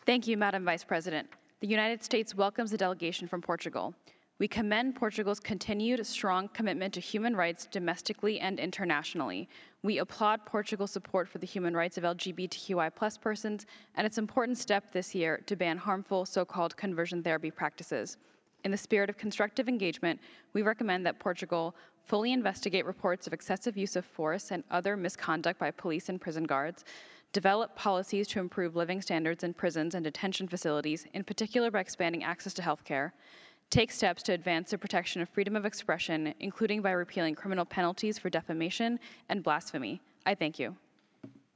Thank you, Madam Vice President. The United States welcomes the delegation from Portugal. We commend Portugal's continued strong commitment to human rights domestically and internationally. We applaud Portugal's support for the human rights of LGBTQI+ persons and its important step this year to ban harmful so-called conversion therapy practices. In the spirit of constructive engagement, we recommend that Portugal fully investigate reports of excessive use of force and other misconduct by police and prison guards, develop policies to improve living standards in prisons and detention facilities, in particular by expanding access to health care, take steps to advance the protection of freedom of expression, including by repealing criminal penalties for defamation and blasphemy. I thank you.